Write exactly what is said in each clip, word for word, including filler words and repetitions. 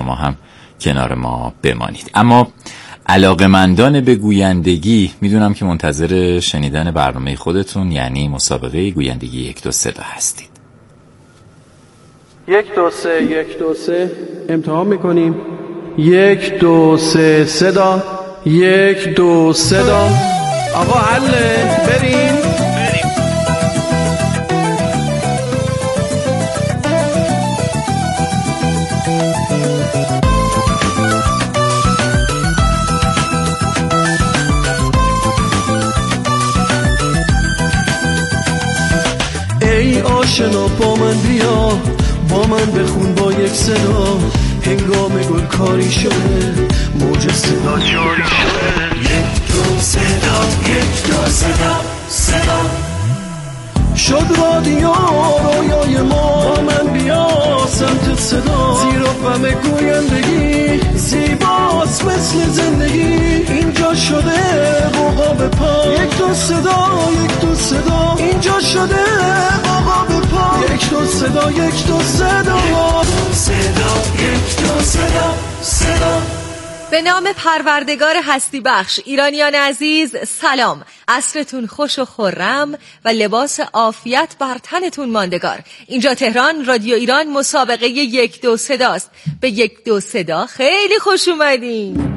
شما هم کنار ما بمانید. اما علاقه‌مندان به گویندگی میدونم که منتظر شنیدن برنامه خودتون یعنی مسابقه گویندگی یک دو سه هستید. یک دو سه یک دو سه امتحان میکنیم. یک دو سه صدا، یک دو صدا. آقا حله، بریم بریم. ای آشنا با من بیا، با من بخون با یک صدا، هنگام گل کاری شده، موج صدا جاری شده. یک دو صدا، یک دو صدا، صدا شد رادیو رویای ما، با من بیا سمت صدا، زیر و غم گویندگی زیباست مثل زندگی، اینجا شده قوقا به پا. یک دو صدا، یک دو صدا، اینجا شده قوقا به پا. یک دو صدا، یک دو صدا، صدا، یک دو صدا، صدا. به نام پروردگار هستی بخش، ایرانیان عزیز سلام. عصرتون خوش و خرم و لباس عافیت بر تنتون ماندگار. اینجا تهران، رادیو ایران، مسابقه یک دو صداست. به یک دو صدا خیلی خوش اومدین.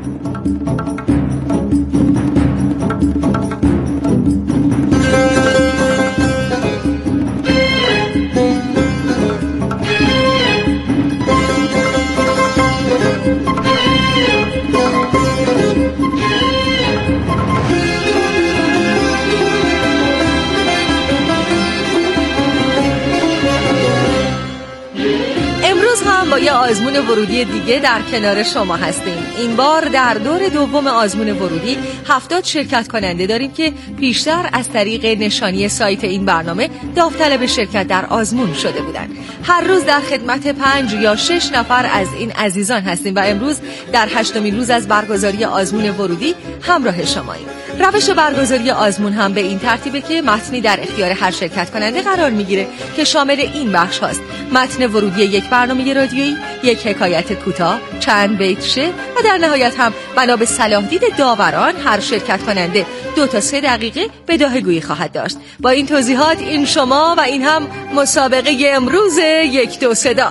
با یه آزمون ورودی دیگه در کنار شما هستیم. این بار در دور دوم آزمون ورودی هفتاد شرکت کننده داریم که پیشتر از طریق نشانی سایت این برنامه داوطلب شرکت در آزمون شده بودن. هر روز در خدمت پنج یا شش نفر از این عزیزان هستیم و امروز در هشتمین روز از برگزاری آزمون ورودی همراه شماییم. روش برگزاری آزمون هم به این ترتیبه که متنی در اختیار هر شرکت کننده قرار میگیره که شامل این بخش هاست: متن ورودی یک برنامه رادیویی، یک حکایت کوتاه، چند بیت شعر و در نهایت هم بنا به صلاح دید داوران هر شرکت کننده دو تا سه دقیقه بداهه‌گویی خواهد داشت. با این توضیحات این شما و این هم مسابقه امروز یک دو صدا.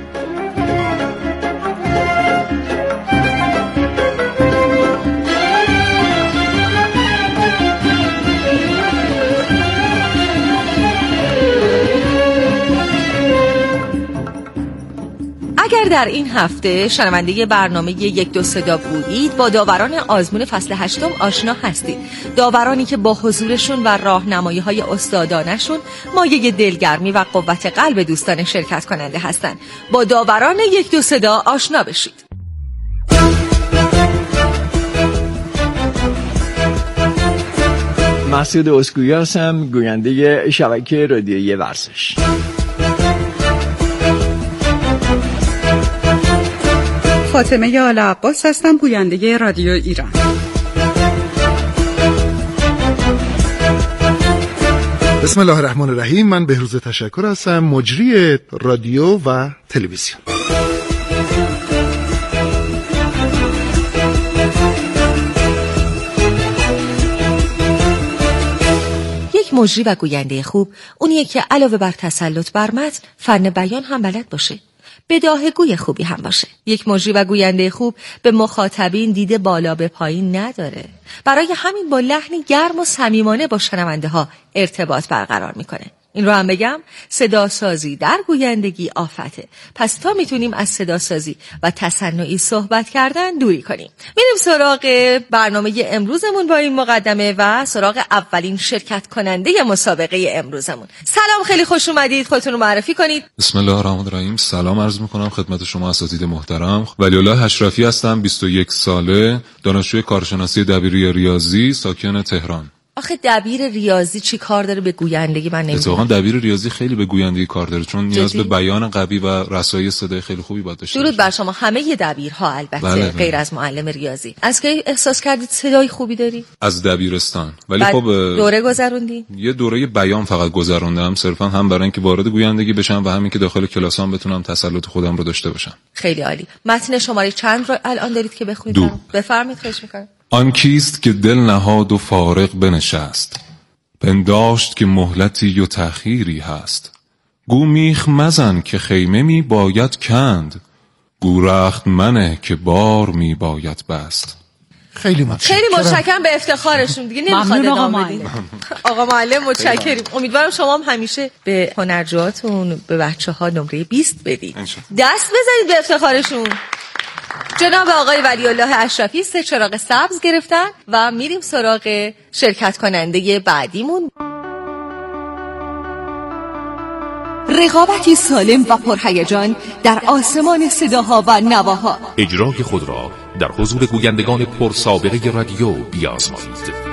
اگر در این هفته شنونده برنامه یک دو صدا بودید، با داوران آزمون فصل هشتم آشنا هستید. داورانی که با حضورشون و راهنمایی‌های استادانشون مایه دلگرمی و قوت قلب دوستان شرکت کننده هستند. با داوران یک دو صدا آشنا بشید. مسعود اسکویی هستم، گوینده شبکه رادیویی ورزش. فاطمه آل عباس هستم، گوینده رادیو ایران. بسم الله الرحمن الرحیم. من بهروز تشکر هستم، مجری رادیو و تلویزیون. یک مجری و گوینده خوب اونیه که علاوه بر تسلط بر متن، فن بیان هم بلد باشه، بداهه‌گوی خوبی هم باشه. یک مجری و گوینده خوب به مخاطبین دیده بالا به پایین نداره. برای همین با لحنی گرم و صمیمانه با شنونده ها ارتباط برقرار میکنه. این رو هم بگم، صدا سازی در گویندگی آفته. پس تا میتونیم از صدا سازی و تصنعی صحبت کردن دوری کنیم. میریم سراغ برنامه امروزمون با این مقدمه و سراغ اولین شرکت کننده مسابقه امروزمون. سلام، خیلی خوش اومدید. خودتون رو معرفی کنید. بسم الله الرحمن الرحیم. سلام عرض میکنم خدمت شما اساتید محترم. ولی‌الله اشرفی هستم، بیست و یک ساله، دانشجوی کارشناسی دبیری ریاضی، ساکن تهران. آخه دبیر ریاضی چی کار داره به گویندگی؟ من نمیدونم. اتفاقا دبیر ریاضی خیلی به گویندگی کار داره، چون نیاز به بیان قوی و رسایی صدای خیلی خوبی باید داشته. درود بر شما همه دبیرها البته. بله غیر بله. از معلم ریاضی. از کی احساس کردید صدای خوبی داری؟ از دبیرستان. ولی خب دوره گذروندی؟ یه دوره بیان فقط گذروندم، صرفا هم برای اینکه وارد گویندگی بشم و همین که داخل کلاسام بتونم تسلط خودم رو داشته باشم. خیلی عالی. متن شماره چند رو الان دارید که بخونید؟ بفرمایید. خواهش می‌کنم. آن کیست که دل نهاد و فارغ بنشست، پنداشت که مهلتی و تأخیری هست. گو میخ مزن که خیمه می باید کند، گو رخت منه که بار می باید بست. خیلی متشکرم. خیلی متشکرم به افتخارشون دیگه نمیخواد ادامه بدین. آقا معلم متشکریم. امیدوارم شما هم همیشه به هنرجوهاتون به بچه‌ها نمره بیست بدید. دست بزنید به افتخارشون. جناب آقای ولی الله اشرفی سه چراغ سبز گرفتن و میریم سراغ شرکت کننده بعدیمون. رقابتی سالم و پرهیجان در آسمان صداها و نواها. اجرای خود را در حضور گویندگان پرسابقه رادیو بیازمایید.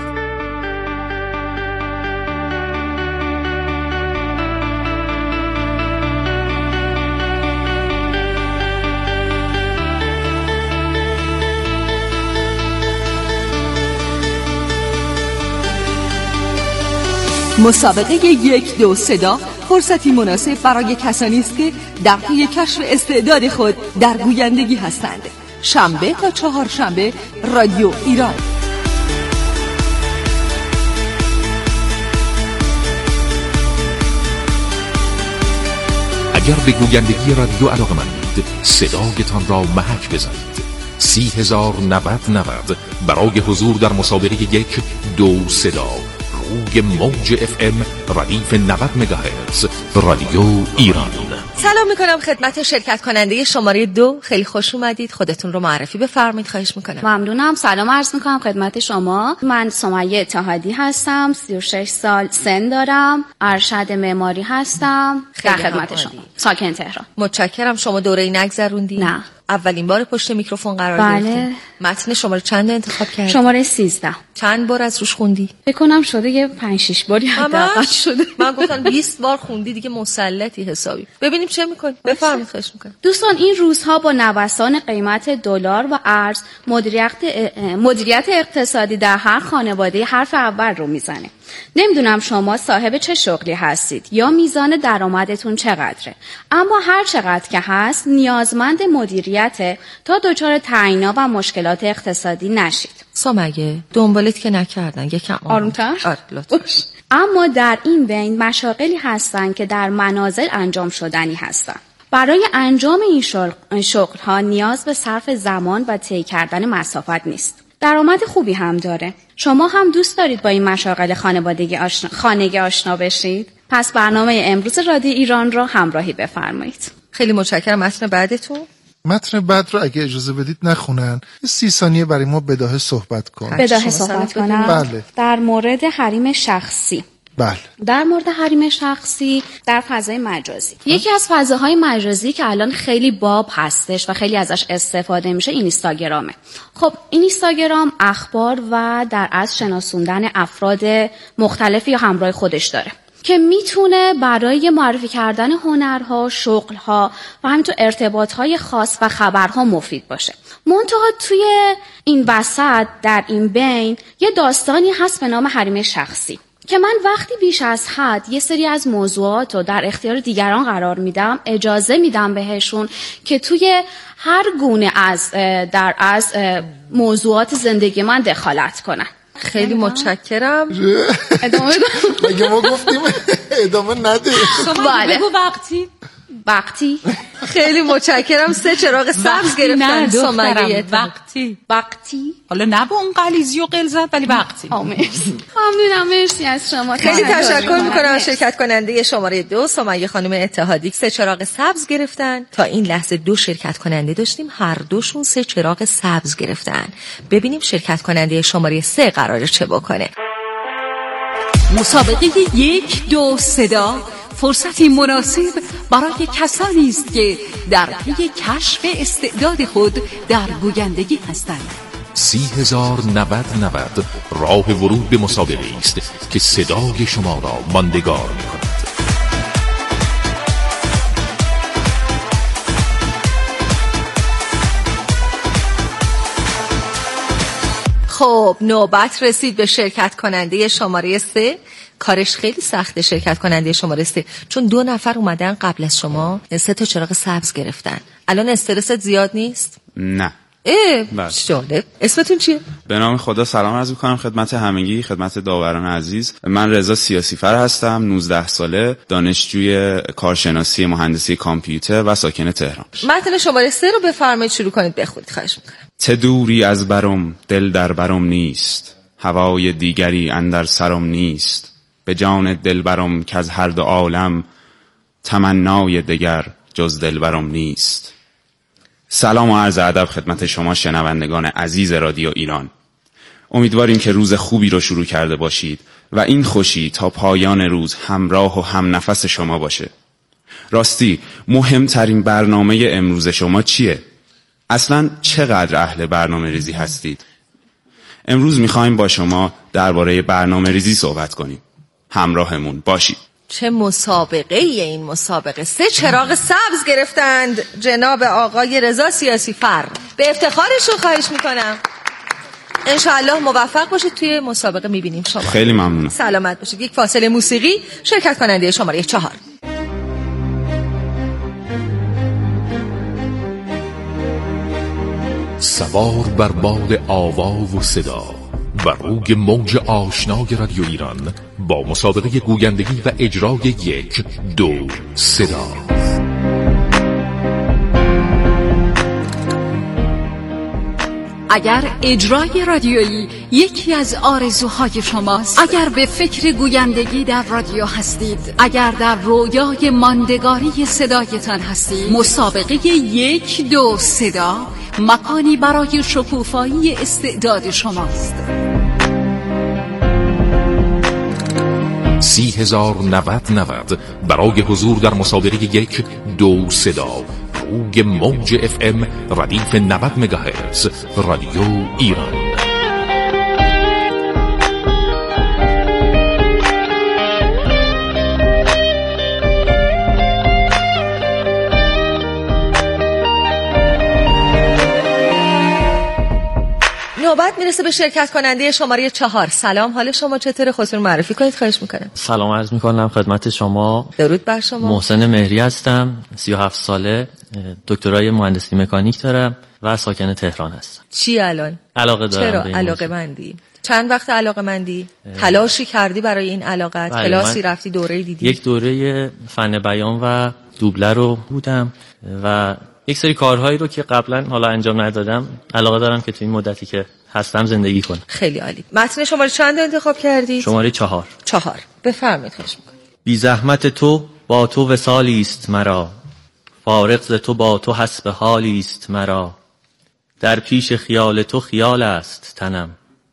مسابقه یک دو صدا فرصتی مناسب برای کسانی است که در پی کشف استعداد خود در گویندگی هستند. شنبه تا چهارشنبه رادیو ایران. اگر به گویندگی رادیو علاقه‌مندید صدایتان را محک بزنید. سی هزار نود نود برای حضور در مسابقه یک دو صدا روی موج اف ام ردیف نود مگاهرتز رادیو ایران. سلام میکنم خدمت شرکت کننده شماره دو. خیلی خوش اومدید. خودتون رو معرفی بفرمایید خواهش میکنم. ممنونم. سلام عرض میکنم خدمت شما. من سمیه اتحادی هستم. سی و شش سال سن دارم. ارشد معماری هستم. در خدمت شما. ساکن تهران. متشکرم. شما دوره‌ای نگذروندی؟ نه. اولین بار پشت میکروفون قرار بله. گرفتید. متن شماره چند انتخاب کردی؟ شماره سیزده. چند بار از روش خوندی؟ فکر کنم شده یه پنج شش باری حداقل شده. من گفتم بیست بار خوندی دیگه مسلطی حسابی. ببینیم چه میکنی. بفرمایید خواهش میکنم. دوستان این روزها با نوسان قیمت دلار و ارز مدیریت مدیریت اقتصادی در هر خانواده حرف اول رو میزنه. نمیدونم شما صاحب چه شغلی هستید یا میزان درآمدتون چقدره، اما هر چقدر که هست نیازمند مدیریت تا دچار تعیینا و مشکلات اقتصادی نشید. سمیه دنبالت که نکردن یکم آرومتر. آره لطفا. اما در این بین مشاغلی هستن که در منازل انجام شدنی هستن. برای انجام این شغل شغل ها نیاز به صرف زمان و طی کردن مسافت نیست. درآمد خوبی هم داره. شما هم دوست دارید با این مشاغل خانوادگی آشنا خانگی آشنا بشید؟ پس برنامه امروز رادیو ایران را همراهی بفرمایید. خیلی متشکرم. متن بعدتون؟ متن بعد رو اگه اجازه بدید نخونن. سی ثانیه برای ما بداهه صحبت کن. بداهه صحبت کنم؟ بله. در مورد حریم شخصی. بله. در مورد حریم شخصی در فضای مجازی. یکی از فضاهای مجازی که الان خیلی باب هستش و خیلی ازش استفاده میشه این اینستاگرامه. خب این اینستاگرام اخبار و در از شناسوندن افراد مختلفی همراه خودش داره که میتونه برای معرفی کردن هنرها، شغلها و همینطور ارتباطهای خاص و خبرها مفید باشه. منتها توی این وسط در این بین یه داستانی هست به نام حریم شخصی که من وقتی بیش از حد یه سری از موضوعات رو در اختیار دیگران قرار میدم، اجازه میدم بهشون که توی هر گونه از در از موضوعات زندگی من دخالت کنن. خیلی متشکرم. ادامه بدم. مگه ما گفتیم ادامه نده. بله. بگو وقتی وقتی خیلی متشکرم. سه چراغ سبز گرفتن سمیه. وقتی وقتی حالا نه به اون غلیظی و غلظت ولی وقتی. مرسی. ممنونم. مرسی از شما. خیلی تشکر میکنم از شرکت کننده شماره دو سمیه خانم اتحادی. سه چراغ سبز گرفتن. تا این لحظه دو شرکت کننده داشتیم، هر دوشون سه چراغ سبز گرفتن. ببینیم شرکت کننده شماره سه قراره چه بکنه. مسابقه یک دو صدا فرصتی مناسب برای کسانی است که در پی کشف استعداد خود در گویندگی هستند. سی هزار نود نود راه ورود به مسابقه است که صدای شما را ماندگار می‌کند. خب نوبت رسید به شرکت کننده شماره سه. کارش خیلی سخته شرکت کننده شماره سه، چون دو نفر اومدن قبل از شما سه تا چراغ سبز گرفتن. الان استرست زیاد نیست؟ نه. اه جالب. اسمتون چیه؟ به نام خدا سلام عرض می‌کنم خدمت همگی، خدمت داوران عزیز. من رضا سیاسیفر هستم، نوزده ساله، دانشجوی کارشناسی مهندسی کامپیوتر و ساکن تهران. متن شماره سه رو بفرمایید شروع کنید بخونید خواهش می‌کنم. چه دوری از برم دل در برم نیست، هوای دیگری اندر سرم نیست، به جان دل برم که از هر دو عالم، تمنای دگر جز دل برم نیست. سلام و عرض ادب خدمت شما شنوندگان عزیز رادیو ایران. امیدواریم که روز خوبی رو شروع کرده باشید و این خوشی تا پایان روز همراه و هم نفس شما باشه. راستی مهمترین برنامه امروز شما چیه؟ اصلاً چقدر اهل برنامه ریزی هستید؟ امروز میخوایم با شما درباره برنامه ریزی صحبت کنیم. همراهمون باشید. چه مسابقه ای این مسابقه. سه چراغ سبز گرفتند جناب آقای رضا سیاسیفر. به افتخارشون خواهش میکنم. انشاءالله موفق باشید توی مسابقه. میبینیم شما. خیلی ممنونم. سلامت باشید. یک فاصله موسیقی. شرکت کننده شماره چهار. سوار بر باد آوا و صدا بر روی موج آشنای رادیو ایران با مسابقه گویندگی و اجرای یک دو صدا. اگر اجرای رادیویی یکی از آرزوهای شماست، اگر به فکر گویندگی در رادیو هستید، اگر در رویای ماندگاری صدایتان هستید، مسابقه یک دو صدا مکانی برای شکوفایی استعداد شماست. سی هزار نود نود برای حضور در مسابقه یک دو صدا روی موج اف ام ردیف نود مگاهرتز رادیو ایران. نوبت میرسه به شرکت کننده شماره چهار. سلام، حال شما چطوره؟ خودتون معرفی کنید خواهش میکنم. سلام عرض میکنم خدمت شما. درود بر شما. محسن مهری هستم، سی و هفت ساله، دکترای مهندسی مکانیک دارم و ساکن تهران هستم. چی الان؟ علاقه دارم. چرا علاقه مندی؟ چند وقت علاقه مندی؟ تلاشی کردی برای این علاقت؟ کلاسی رفتی، دوره دیدی؟ یک دوره فن بیان و دوبله رو بودم و یک سری کارهایی رو که قبلا حالا انجام ندادم علاقه دارم که تو این مدتی که هستم زندگی کنم. خیلی عالی. متن شماره چند انتخاب کردید؟ شماره چهار. چهار. بفرمایید خواهش می‌کنم. بی زحمت تو با تو وصالی است مرا، فارغ ز تو با تو حسب حالی است مرا، در پیش خیال تو خیال است تنم،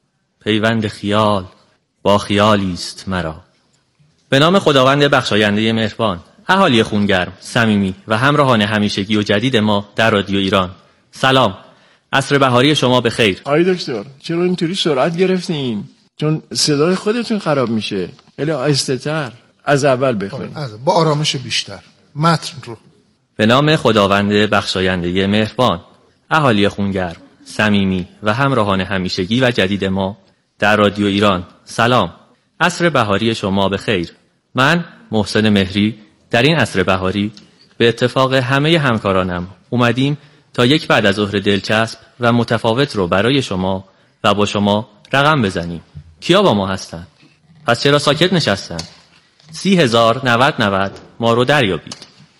پیوند خیال با خیالی است مرا. به نام خداوند بخشاینده مهربان. اهالی خونگرم، صمیمی و همراهان همیشگی و جدید ما در رادیو ایران، سلام. عصر بهاری شما به خیر. آی دکتر چرا اینطوری سرعت گرفتین؟ چون صدای خودتون خراب میشه. خیلی آهسته‌تر از اول بخونید. با آرامش بیشتر. متن رو. به نام خداوند بخشاینده مهربان. اهالی خونگرم، صمیمی و همراهان همیشگی و جدید ما در رادیو ایران، سلام. عصر بهاری شما به خیر. من محسن مهری در این عصر بهاری به اتفاق همه همکارانم اومدیم تا یک بعد از ظهر دلچسب و متفاوت رو برای شما و با شما رقم بزنیم. کیا با ما هستن؟ پس چرا ساکت نشستن؟ سی هزار نود نود ما رو دریابید.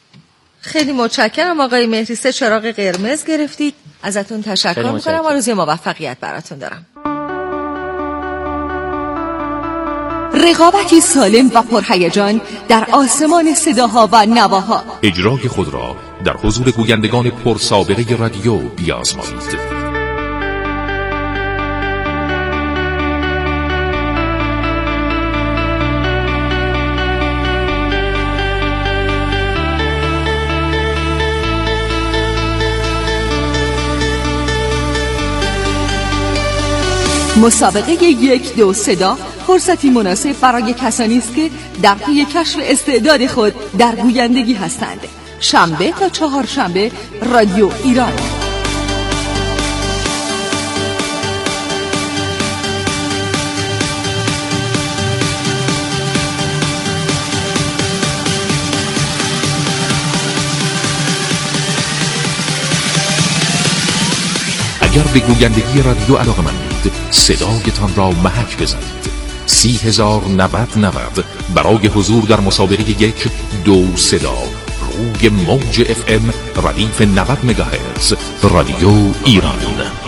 خیلی متشکرم آقای مهری. سه چراغ قرمز گرفتید. ازتون تشکر میکنم. آرزوی موفقیت براتون دارم. رقابتی سالم و پرهیجان در آسمان صداها و نواها. اجرای خود را در حضور گویندگان پرسابقه رادیو بیازمایید. مسابقه یک دو صدا فرصتی مناسب برای کسانی است که در پی کشف استعداد خود در گویندگی هستند. شنبه تا چهارشنبه رادیو ایران. اگر به گویندگی رادیو علاقه‌مندید، صدایتان را محک بزنید. سی هزار نود نود برای حضور در مسابقه یک دو صدا روی موج اف ام ردیف نود مگاهرتز رادیو ایران.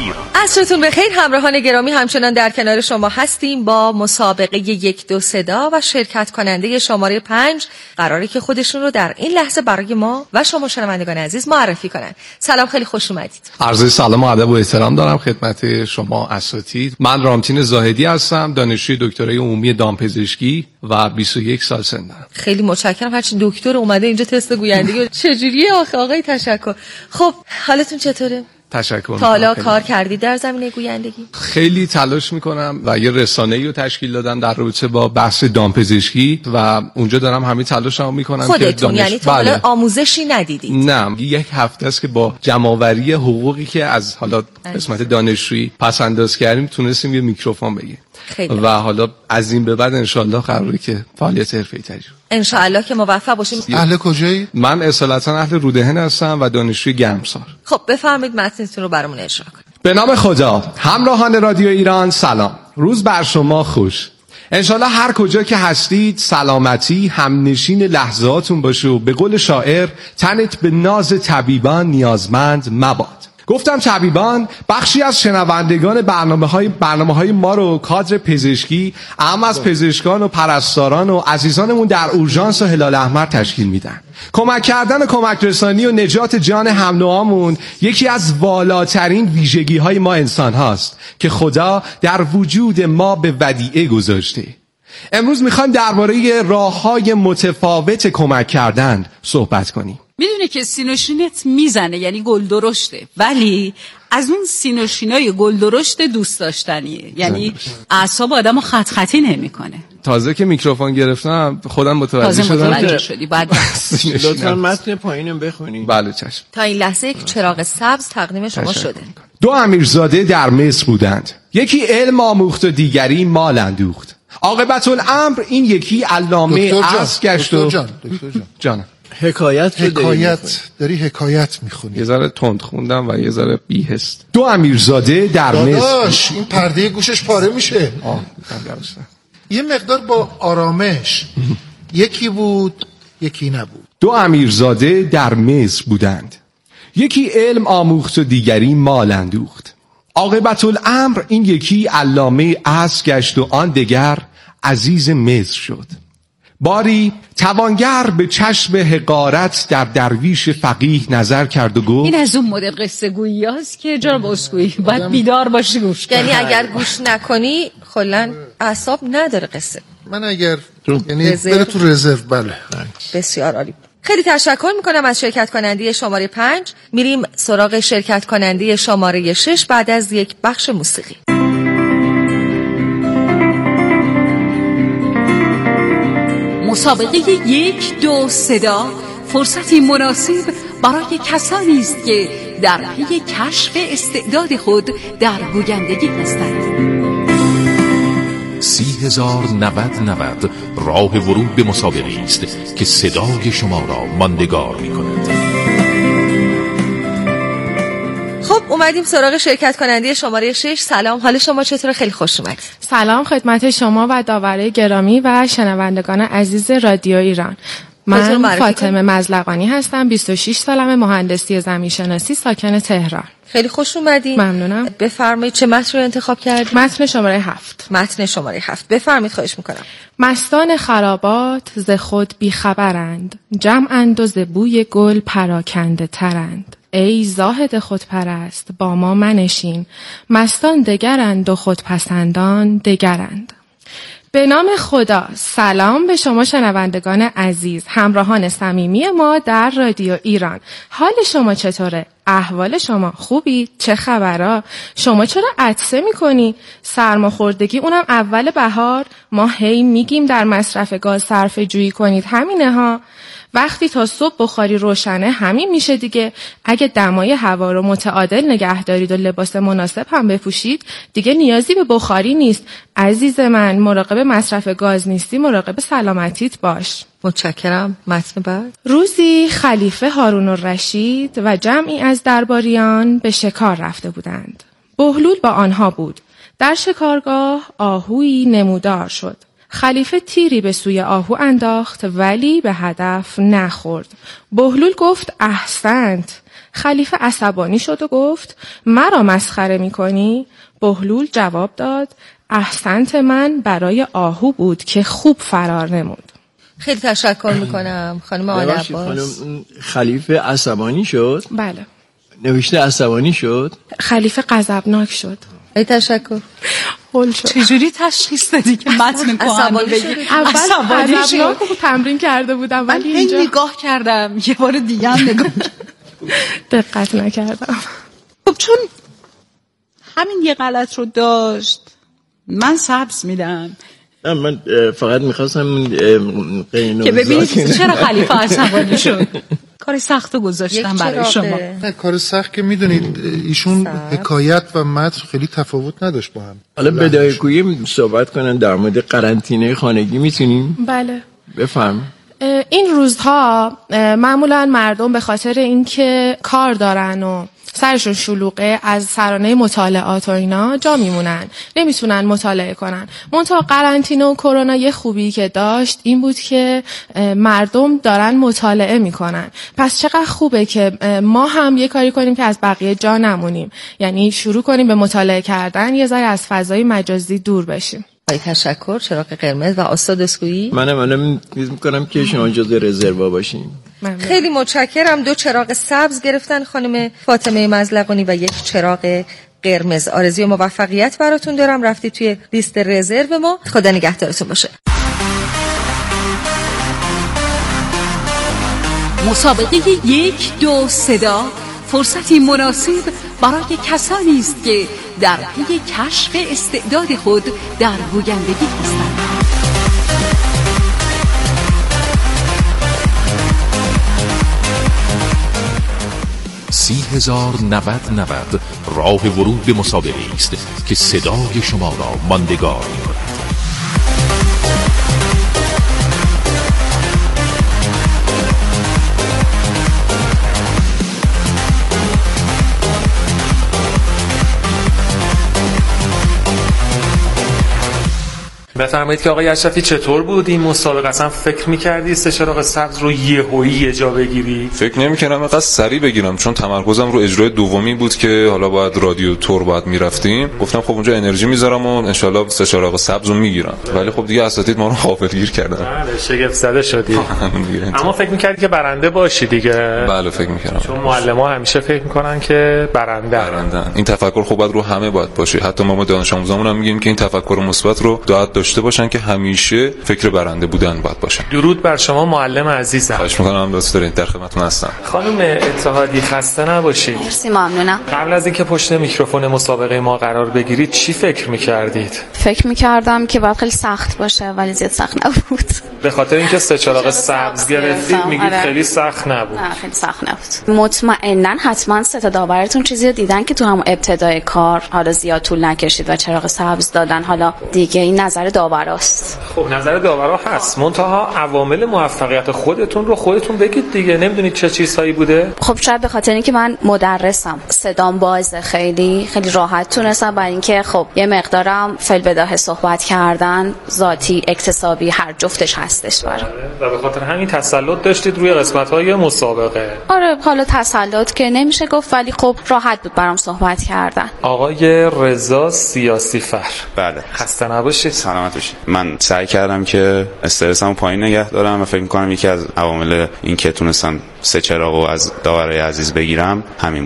عصرتون بخیر همراهان گرامی، همچنان در کنار شما هستیم با مسابقه یک دو صدا و شرکت کننده شماره پنج قراره که خودشون رو در این لحظه برای ما و شما شنوندگان عزیز معرفی کنن. سلام، خیلی خوش اومدید. عرض سلام و ادب و احترام دارم خدمت شما اساتید. من رامتین زاهدی هستم، دانشجوی دکترای عمومی دامپزشکی و بیست و یک سال سن دارم. خیلی متشکرم. هرچی دکتر اومده اینجا تست گویندگی چجوریه آخه آقای تشکر؟ خب حالتون چطوره؟ تشکر. تا حالا کار کردید در زمینه گویندگی؟ خیلی تلاش میکنم و یه رسانه‌ای رو تشکیل دادم در رابطه با بحث دامپزشکی و اونجا دارم همین تلاشمو میکنم که خودتون دانش... یعنی تا حالا آموزشی ندیدید؟ نه، یک هفته است که با جمع‌آوری حقوقی که از حالا قسمت دانشجویی پس انداز کردیم تونستیم یه میکروفون بگیریم و حالا از این به بعد انشالله قراره که فعالیت حرفه‌ای تجربه انشالله که موفق باشیم. اهل کجایی؟ من اصالتا اهل رودهن هستم و دانشجوی گرمسار. خب بفرمایید متنتون رو برامون اجرا کنید. به نام خدا. همراهان رادیو ایران سلام، روز بر شما خوش. انشالله هر کجا که هستید سلامتی همنشین لحظاتون باشه و به قول شاعر تنت به ناز طبیبان نیازمند مباد. گفتم طبیبان بخشی از شنوندگان برنامه‌های برنامه‌های ما رو کادر پزشکی، اهم از پزشکان و پرستاران و عزیزانمون در اورژانس و هلال احمر تشکیل میدن. کمک کردن و کمک رسانی و نجات جان هم نوعامون یکی از والاترین ویژگی‌های ما انسان هاست که خدا در وجود ما به ودیعه گذاشته. امروز میخوایم درباره راه‌های متفاوت کمک کردن صحبت کنیم. میدونه که سینوشینت میزنه یعنی گل درشته، ولی از اون سینوشینای گل درشت دوست داشتنیه، یعنی اعصاب آدمو خط خطی نمیکنه. تازه که میکروفون گرفتم خودم متوجه شدم. تازه متوجه شدی بعد لطفاً متن پایینم بخونید. بله چشم. تا این لحظه یک چراغ سبز تقدیم شما شده. دو امیرزاده در مصر بودند، یکی علم آموخت و دیگری مال اندوخت. عاقبت الامر این یکی علامه عصر گشت و دکتر جان دکتر جان جان حکایت حکایت داری حکایت میخونی. یه ذره تند خوندم و یه ذره بی‌حس. دو امیرزاده در مصر. داداش این پرده گوشش پاره میشه. آه یه مقدار با آرامش. یکی بود یکی نبود. دو امیرزاده در مصر بودند، یکی علم آموخت و دیگری مال اندوخت. عاقبت الامر این یکی علامه عصر گشت و آن دگر عزیز مصر شد. باری توانگر به چشم حقارت در درویش فقیه نظر کرد و گفت این از اون مدل قصه گویی هست که جناب اسکوئی باید بیدار باشی گوش کنی. یعنی اگر گوش نکنی کلا اعصاب نداره قصه. من اگر یعنی بره تو رزرو. بله بسیار عالی. خیلی تشکر میکنم از شرکت کننده شماره پنج. میریم سراغ شرکت کننده شماره شش بعد از یک بخش موسیقی. مسابقه یک دو صدا فرصتی مناسب برای کسانی است که در پی کشف استعداد خود در گویندگی هستند. سی هزار نود نود راه ورود به مسابقه است که صدای شما را ماندگار می کند. خب اومدیم سراغ شرکت کننده شماره شش. سلام، حال شما چطوره؟ خیلی خوش اومدید. سلام خدمت شما و داوره گرامی و شنوندگان عزیز رادیو ایران. من فاطمه مزلقانی هستم، بیست و شش سالمه، مهندسی زمین شناسی، ساکن تهران. خیلی خوش اومدید. ممنونم. بفرمایید چه متن رو انتخاب کردید؟ متن شماره هفت. متن شماره هفت بفرمایید، خواهش میکنم. مستان خرابات ز خود بیخبرند، جمعند و ز بوی گل پراکنده ترند. ای زاهد خودپرست با ما منشین، مستان دگرند و خودپسندان دگرند. به نام خدا، سلام به شما شنوندگان عزیز، همراهان صمیمی ما در رادیو ایران. حال شما چطوره؟ احوال شما خوبی؟ چه خبرها؟ شما چرا عطسه میکنی؟ سرماخوردگی اونم اول بهار؟ ما هی میگیم در مصرف گاز صرفه جویی کنید، همینه ها. وقتی تا صبح بخاری روشنه همین میشه دیگه. اگه دمای هوا رو متعادل نگه دارید و لباس مناسب هم بپوشید دیگه نیازی به بخاری نیست. عزیز من، مراقب مصرف گاز نیستی، مراقب سلامتیت باش. متشکرم. متن بعد. روزی خلیفه هارون الرشید و جمعی از درباریان به شکار رفته بودند. بهلول با آنها بود. در شکارگاه آهویی نمودار شد. خلیفه تیری به سوی آهو انداخت ولی به هدف نخورد. بهلول گفت احسنت. خلیفه عصبانی شد و گفت مرا مسخره می‌کنی؟ بهلول جواب داد احسنت من برای آهو بود که خوب فرار نمود. خیلی تشکر میکنم خانم آل عباس. خانم خلیفه عصبانی شد؟ بله. نوشته عصبانی شد؟ خلیفه غضبناک شد. ای تشکر. هول شد. چجوری تشخیص دادی که متن کهن رو بگی؟ اول غضبناک رو تمرین کرده بودم ولی اینجا نگاه کردم یه بار دیگه هم نگاه دقت نکردم. خب چون همین یه غلط رو داشت من سبز میدم. نه من فقط میخواستم قینو که ببینید چرا خلیفه عصبانی شد. کار سخت رو گذاشتم برای شما. نه کار سخت که میدونید ایشون حکایت و متن خیلی تفاوت نداشت با هم. حالا بدایه‌گویی صحبت کنن در مورد قرنطینه خانگی میتونیم؟ بله. بفهم. این روزها معمولا مردم به خاطر اینکه کار دارن و سرشون شلوغه از سرانه مطالعات و اینا جا میمونن، نمیتونن مطالعه کنن. منتها قرنطینه و کرونا یه خوبی که داشت این بود که مردم دارن مطالعه میکنن. پس چقدر خوبه که ما هم یه کاری کنیم که از بقیه جا نمونیم، یعنی شروع کنیم به مطالعه کردن، یه ذره از فضای مجازی دور بشیم. تشکر. چراغ قرمز و استاد اسکویی. منم الان میز میکنم که شما جزء رزروا باشین. خیلی متشکرم. دو چراغ سبز گرفتن خانم فاطمه مزلقانی و یک چراغ قرمز. آرزوی موفقیت براتون دارم. رفتید توی لیست رزرو ما. خدا نگهدارتون باشه. مسابقه یک دو صدا فرصتی مناسب برای کسانی است که در پی کشف استعداد خود در گویندگی هستند. سی هزار نود نود راه ورود به مسابقه است که صدای شما را ماندگار می‌کند. بفرمایید که آقای اشرفی چطور بود این مسابقه؟ اصلا فکر می‌کردی سه چراغ سبز رو یهویی یه جا بگیری؟ فکر نمی‌کردم اینقدر سریع بگیرم، چون تمرکزم رو اجرای دومی بود که حالا باید رادیو تور باید می‌رفتیم. گفتم خب اونجا انرژی می‌ذارم و ان شاءالله سه چراغ سبز رو می‌گیرم. ولی خب دیگه اساتید ما رو غافلگیر کردن. بله شگفت زده شدی. اما فکر می‌کردی که برنده باشی دیگه؟ بله فکر می‌کردم. چون معلم‌ها همیشه فکر می‌کنن که برنده برندن. این تفکر خب باید رو همه باید باشه. حتی ما دانش آموزامون هم میگیم که این تفکر مثبت رو باید داشته باشن که همیشه فکر برنده بودن باید باشن. درود بر شما معلم عزیزم. خواهش می‌کنم دوست دارین، در خدمتتون هستم. خانم اتحادی خسته نباشید. مرسی ممنونم. قبل از اینکه پشت میکروفون مسابقه ما قرار بگیرید چی فکر می‌کردید؟ فکر می‌کردم که باید خیلی سخت باشه ولی زیاد سخت نبود. به خاطر اینکه سه چراغ سبز گرفتید میگید خیلی سخت نبود. نه خیلی سخت نبود. مطمئناً حتما سه تا داورتون چیزی رو دیدن که تو هم ابتدای کار حالا زیاد طول نکشید و چراغ سبز دادن. حالا دیگه این نظر داوراست. خب نظر داورا هست، منتها عوامل موفقیت خودتون رو خودتون بگید دیگه. نمیدونید چه چیزهایی بوده؟ خب شاید به خاطر اینکه من مدرسم، صدام بازه، خیلی خیلی راحت تونستم برای اینکه خب یه مقدارم فعل بداهه صحبت کردن، ذاتی اکتسابی هر جفتش هستش برام. و به خاطر همین تسلط داشتید روی قسمت‌های مسابقه. آره حالا تسلط که نمیشه گفت ولی خب راحت بود برام صحبت کردن. آقای رضا سیاسی فر. بله خسته نباشید. سلامت باشید. من سعی کردم که استرسمو پایین نگه دارم و فکر می‌کنم یکی از عوامل این که تونستم سه چراغو از داورای عزیز بگیرم همین بود.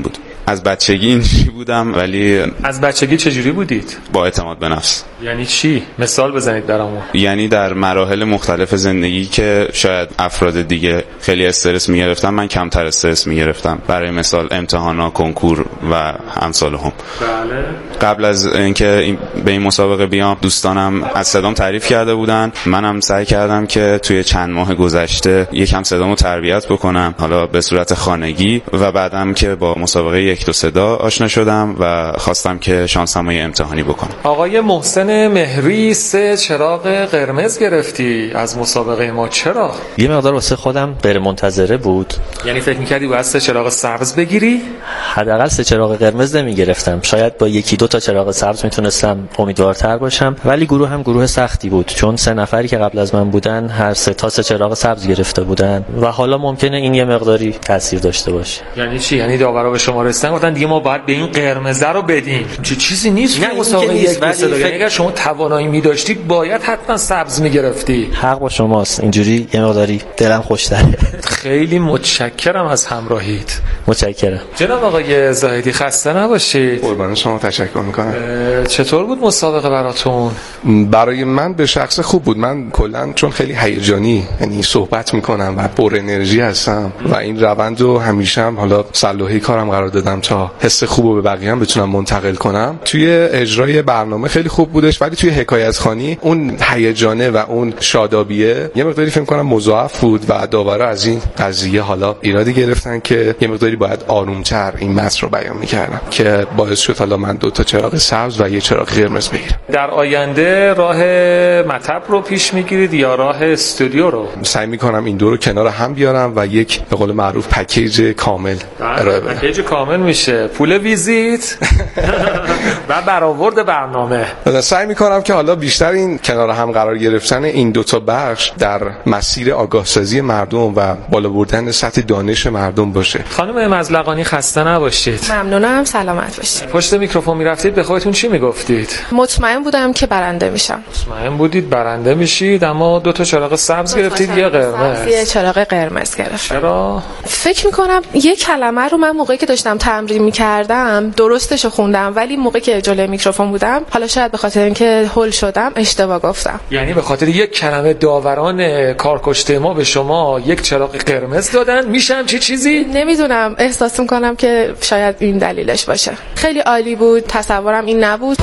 از بچگی اینجوری بودم، ولی از بچگی چجوری بودید؟ با اعتماد به نفس. یعنی چی؟ مثال بزنید برامون. یعنی در مراحل مختلف زندگی که شاید افراد دیگه خیلی استرس میگرفتن، من کمتر استرس میگرفتم. برای مثال امتحانا، کنکور و امثال هم. بله. قبل از اینکه این به این مسابقه بیام دوستانم از صدام تعریف کرده بودن، منم سعی کردم که توی چند ماه گذشته یکم صدامو تربیت بکنم، حالا به صورت خانگی، و بعدم که با مسابقه یک دو صدا آشنا شدم و خواستم که شانسمو امتحانی بکنم. آقای محسن مهری سه چراغ قرمز گرفتی از مسابقه ما، چرا؟ یه مقدار واسه خودم غیر منتظره بود. یعنی فکر می‌کردی باید سه چراغ سبز بگیری؟ حداقل سه چراغ قرمز نمی‌گرفتم، شاید با یکی دو تا چراغ سبز میتونستم امیدوارتر باشم، ولی گروه هم گروه سختی بود، چون سه نفری که قبل از من بودن هر سه تا سه چراغ سبز گرفته بودن و حالا ممکنه این یه مقداری تاثیر داشته باشه. یعنی چی؟ یعنی داورا به شما رسیدن گفتن دیگه ما باید به این قرمز رو بدیم؟ چه چیزی نیست. نه مسابقه یک ولی فکر... یعنی اگر شما توانایی می‌داشتی باید حتما سبز می‌گرفتی. حق با شماست، اینجوری یه مقداری دلم خوش‌تره. خیلی متشکرم از همراهیت. متشکرم. جناب آقای زاهدی خسته نباشید. قربان شما تشکر می‌کنم. چطور بود مسابقه براتون؟ برای من به شخص خوب بود. من کلا چون خیلی هیجانی یعنی صحبت میکنم و پر انرژی هستم و این روند رو همیشه هم حالا سلاحی کارم قرار دادم تا حس خوب رو به بقیه هم بتونم منتقل کنم. توی اجرای برنامه خیلی خوب بودش، ولی توی حکایت خوانی اون هیجانه و اون شادابیه یه مقداری فکر کنم مضاعف بود و داورا از این قضیه حالا ایرادی گرفتن که یه مقداری باید آرومتر این متن رو بیان میکردم که باعث شد حالا من دو تا چراغ سبز و یه چراغ قرمز بگیرم. در آینده راه مطب رو پیش میگیرید یا راه استودیو رو؟ سعی میکنم این دو رو کنار هم بیارم و یک به قول معروف پکیج کامل ارائه بدم. پکیج کامل میشه پول ویزیت و برآورد برنامه. سعی میکنم که حالا بیشتر این کنار هم قرار گرفتن این دو تا بخش در مسیر آگاه سازی مردم و بالا بردن سطح دانش مردم باشه. خانم مزلقانی خسته نباشید. ممنونم، سلامت باشید. پشت میکروفون میرفتید به خودتون چی میگفتید؟ مطمئن بودم که برنده میشم. مطمئن بودید برنده میشید، اما دو تا چراغ سبز گرفتید یه قرمز. یه چراغ قرمز گرفتم. چرا؟ فکر میکنم یه کلمه رو من موقعی که داشتم تمرین میکردم درستش خوندم، ولی موقعی که جلوی میکروفون بودم حالا شاید به خاطر اینکه هول شدم اشتباه گفتم. یعنی به خاطر یک کلمه داوران کارکشته ما به شما یک چراغ قرمز دادن؟ میشم چه چیزی؟ نمیدونم، احساس میکنم که شاید این دلیلش باشه. خیلی عالی بود، تصورم این نبود.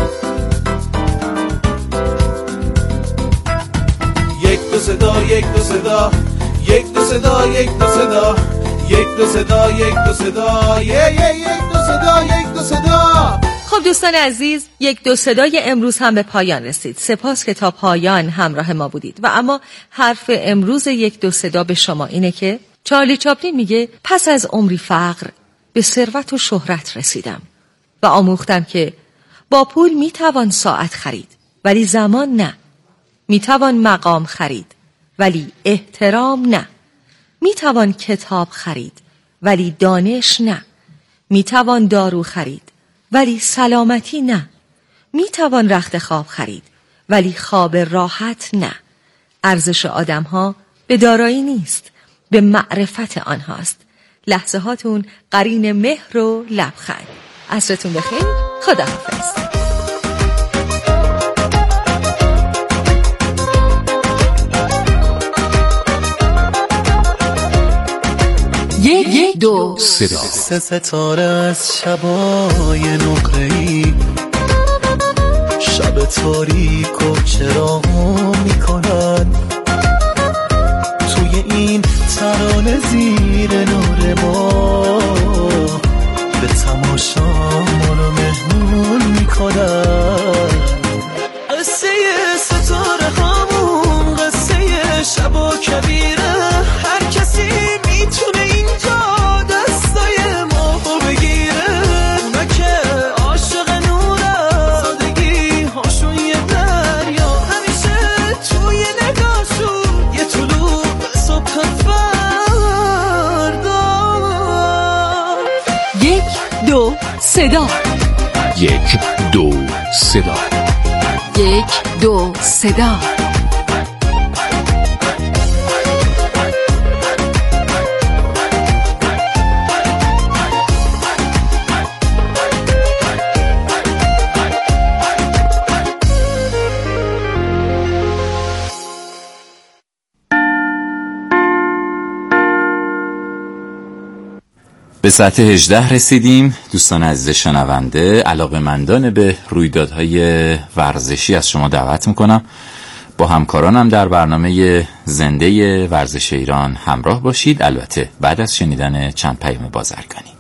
یک دو صدا یک دو صدا یک دو صدا یک دو صدا یک دو صدا یک دو صدا یک دو صدا یک دو صدا. خب دوستان عزیز، یک دو صدای امروز هم به پایان رسید. سپاس که تا پایان همراه ما بودید. و اما حرف امروز یک دو صدا به شما اینه که چارلی چاپلین میگه پس از عمری فقر به ثروت و شهرت رسیدم و آموختم که با پول میتوان ساعت خرید ولی زمان نه، میتوان مقام خرید ولی احترام نه، میتوان کتاب خرید ولی دانش نه، میتوان دارو خرید ولی سلامتی نه، میتوان رخت خواب خرید ولی خواب راحت نه. ارزش آدم‌ها به دارایی نیست، به معرفت آنهاست. لحظه هاتون قرین مهر و لبخند. عصرتون بخیر، خداحافظ. یک یک دو صدا سه ستاره از شبای نقره‌ای شب تاریک و چراغ میکنن توی این ترانه زیر نور ما به تماشا ما رو مهمون میکنن. قصه ستاره هامون قصه شب و کبیره، هر کسی میتونه اینجا دستای ما بگیره. اونا که عاشق نورن سادگی هاشون یه دریا، همیشه توی نگاهشون یه طلوع صبح فردا. یک دو صدا یک دو صدا یک دو صدا به ساعت هجده رسیدیم. دوستان عزیز شنونده، علاقه‌مندان به رویدادهای ورزشی از شما دعوت میکنم با همکارانم در برنامه زنده ورزش ایران همراه باشید، البته بعد از شنیدن چند پیام بازرگانی.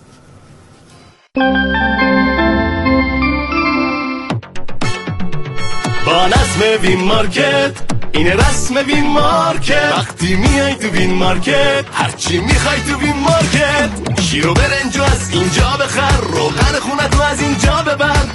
با نظم وین مارکت اینه رسم وین مارکت، وقتی میای تو وین مارکت هرچی میخوای تو وین مارکت، شیر و برنجو از اینجا بخر، روغن خونتو از اینجا ببر،